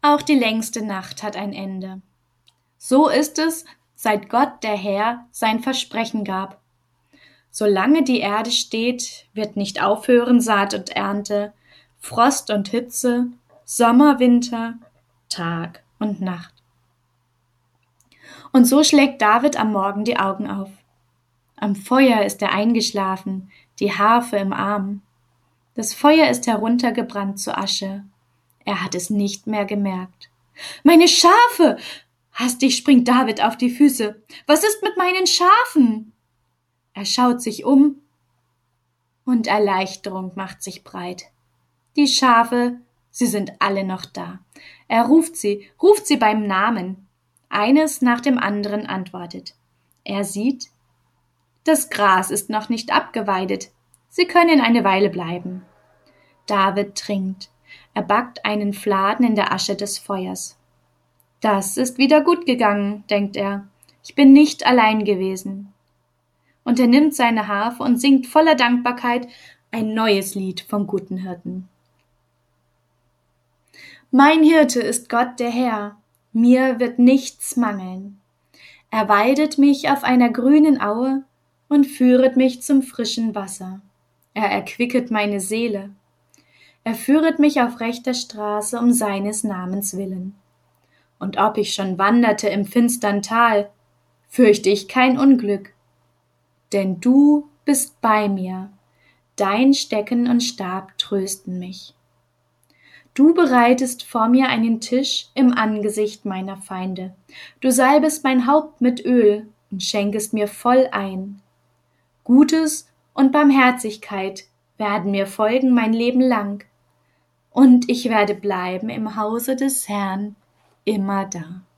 Auch die längste Nacht hat ein Ende. So ist es, seit Gott der Herr sein Versprechen gab. Solange die Erde steht, wird nicht aufhören Saat und Ernte, Frost und Hitze, Sommer, Winter, Tag und Nacht. Und so schlägt David am Morgen die Augen auf. Am Feuer ist er eingeschlafen, die Harfe im Arm. Das Feuer ist heruntergebrannt zu Asche. Er hat es nicht mehr gemerkt. Meine Schafe! Hastig springt David auf die Füße. Was ist mit meinen Schafen? Er schaut sich um und Erleichterung macht sich breit. Die Schafe, sie sind alle noch da. Er ruft sie beim Namen. Eines nach dem anderen antwortet. Er sieht, das Gras ist noch nicht abgeweidet. Sie können eine Weile bleiben. David trinkt. Er backt einen Fladen in der Asche des Feuers. Das ist wieder gut gegangen, denkt er. Ich bin nicht allein gewesen. Und er nimmt seine Harfe und singt voller Dankbarkeit ein neues Lied vom guten Hirten. Mein Hirte ist Gott der Herr, mir wird nichts mangeln. Er weidet mich auf einer grünen Aue und führet mich zum frischen Wasser. Er erquicket meine Seele. Er führet mich auf rechter Straße um seines Namens willen. Und ob ich schon wanderte im finstern Tal, fürchte ich kein Unglück. Denn du bist bei mir, dein Stecken und Stab trösten mich. Du bereitest vor mir einen Tisch im Angesicht meiner Feinde. Du salbest mein Haupt mit Öl und schenkest mir voll ein. Gutes und Barmherzigkeit werden mir folgen mein Leben lang. Und ich werde bleiben im Hause des Herrn immer da.